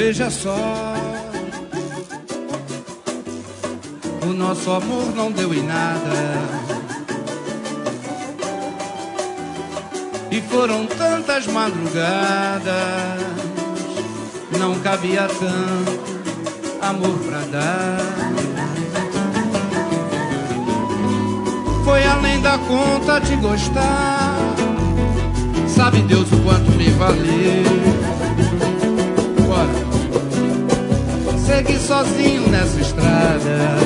Veja só, o nosso amor não deu em nada. E foram tantas madrugadas, não cabia tanto amor pra dar. Foi além da conta de gostar, sabe Deus o quanto me valeu. Bora, segui sozinho nessa estrada,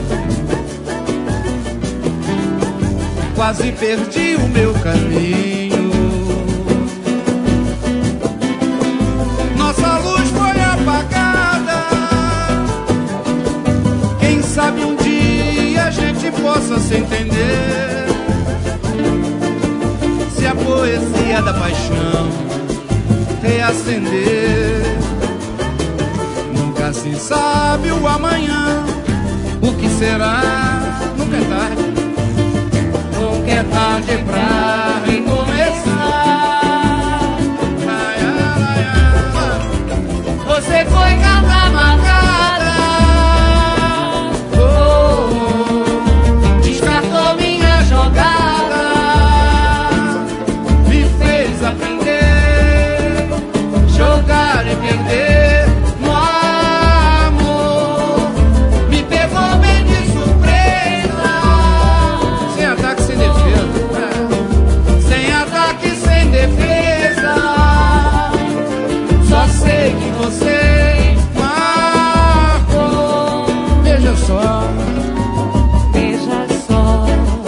quase perdi o meu caminho. Nossa luz foi apagada, quem sabe um dia a gente possa se entender. Se a poesia da paixão reacender, nunca se sabe o amanhã, o que será. Nunca é tarde, nunca é tarde pra recomeçar. Ai, ai, ai. Você foi gata amargada, descartou minha jogada, me fez aprender, jogar e perder no amor. Me pegou bem de surpresa, sem ataque, sem defesa, sem ataque, sem defesa. Só sei que você marcou. Veja só, Veja só,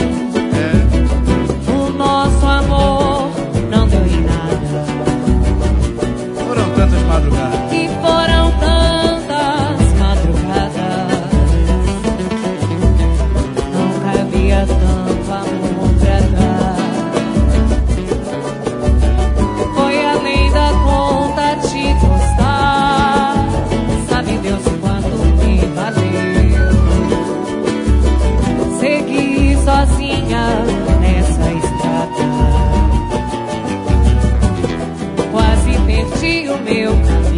o nosso amor não deu em nada. foram tantas madrugadas. E foram tantas madrugadas, não cabia tanto amor pra dar. Foi além da conta de gostar, sabe Deus o quanto me valeu. Segui sozinha nessa estrada, quase perdi o meu caminho.